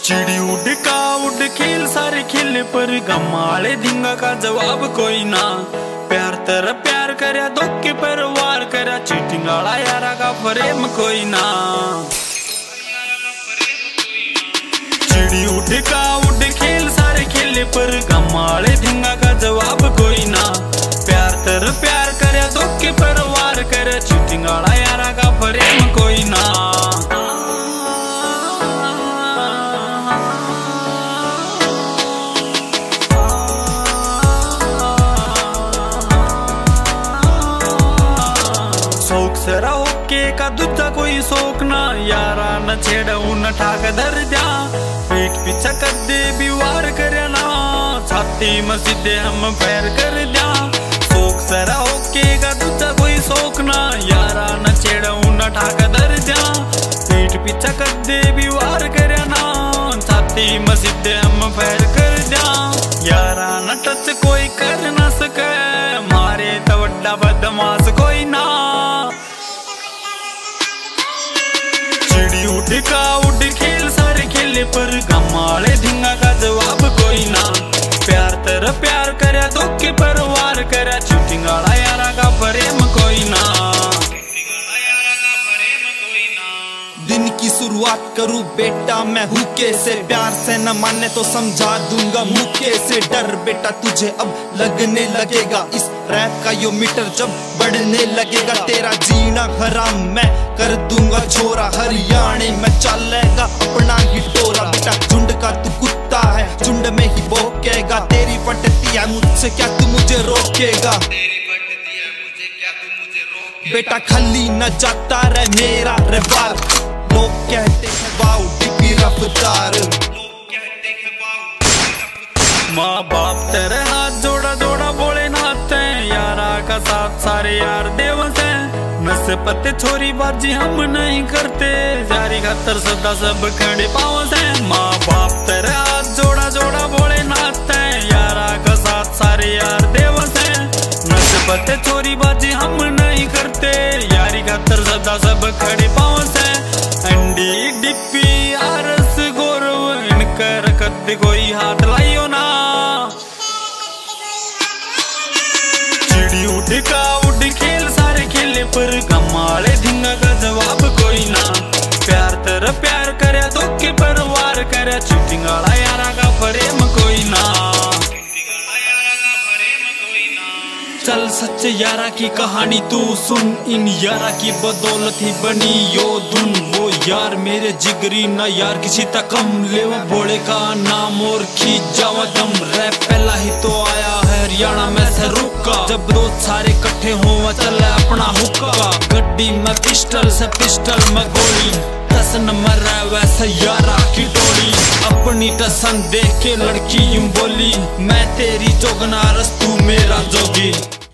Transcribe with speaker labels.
Speaker 1: चिड़ी उड़ का उड़ खेल सारे खेले पर गमाले धिंगा का जवाब कोई ना। प्यार तेरा प्यार करया धोखे पर वार करया चीटिंग वाला यारा का प्रेम कोई ना। चिड़ी उड़ का उड़ खेल सारे खेले पर गमाले धिंगा का जवाब कोई ना। प्यार तेरा प्यार करया धोखे पर वार करया चीटिंग वाला यारा का प्रेम कोई ना। शौक सरा होके का दूजा कोई शौक ना। यारा न छेड़ा न ठाक धर जा पेट पीछा कर दे भी वार करया ना। छाती में सीधे हम पैर कर जा। शौक सरा होके का दूजा कोई शौक ना। यारा न छेड़ा न ठाक धर जा पेट पीछा कर दे भी वार करया ना। छाती में सीधे हम पैर कर जा। यारा न टच कोई कर ना सके मारे तो बड़ा बदमाश कोई ना। चिड़ी उड़ का उड़ खेल सारे खेले पर गमाले धिंगा का जवाब कोई ना। प्यार तेरा प्यार करया धोखे पर वार करया चीटिंग वाला यारा का प्रेम कोई ना।
Speaker 2: दिन की शुरुआत करूं बेटा मैं हुक्के से। प्यार से न माने तो समझा दूंगा मुक्के से। डर बेटा तुझे अब लगने लगेगा इस रैप का यो मीटर जब बढ़ने लगेगा। तेरा जीना हराम मैं कर दूंगा छोरा। हरियाणे में चलेगा अपना ही टोरा। बेटा झुंड का तू कुत्ता है झुंड में ही भौंकेगा। तेरी फटती है मुझसे क्या तू मुझे रोकेगा। बेटा खाली न जाता रहे मेरा रिवार। लोग कहते हैं वाओ डिग्गी रफ्तार।
Speaker 1: माँ बाप तेरे हाथ जोड़ा जोड़ा बोले नाते यारा का साथ सारे यार देवत है। नशे पत्ते छोरी बाजी हम नहीं करते जारी खातर सदा सब खड़े पावस है। माँ बाप तेरे हाथ जोड़ा जोड़ा बोले नाते यारा का साथ सारे यार देवत है। नशे पत्ते छोरी बाजी हम नहीं करते यारी खातर सदा सब खड़े पावस है। अंडी डिप्पी आरस गौरव इनकर कद कोई हाथ लाइयो ना। चिड़ी उड़ का उड़ खेल सारे खेले पर गमाले धिंगा का जवाब कोई ना। प्यार तेरा प्यार करया धोखे पर वार करया चीटिंग वाला यारा का प्रेम कोई ना। चल सच्चे यारा की कहानी तू सुन। इन यारा की बदौलत ही बनी यो धुन। वो यार मेरे जिगरी ना यार किसी तक कम लेवा बोले का नाम और खींच जावा दम। रैप पहला ही तो आया है हरियाणा में से रुका जब दोस्त सारे इकट्ठे हुआ चला अपना हुक्का। गड्डी में पिस्टल से पिस्टल में गोली 10 नंबर है वैसे यारा की टोली। अपनी टसन देख के लड़की यूं बोली मैं तेरी जोगना रस तू मेरा जोगी।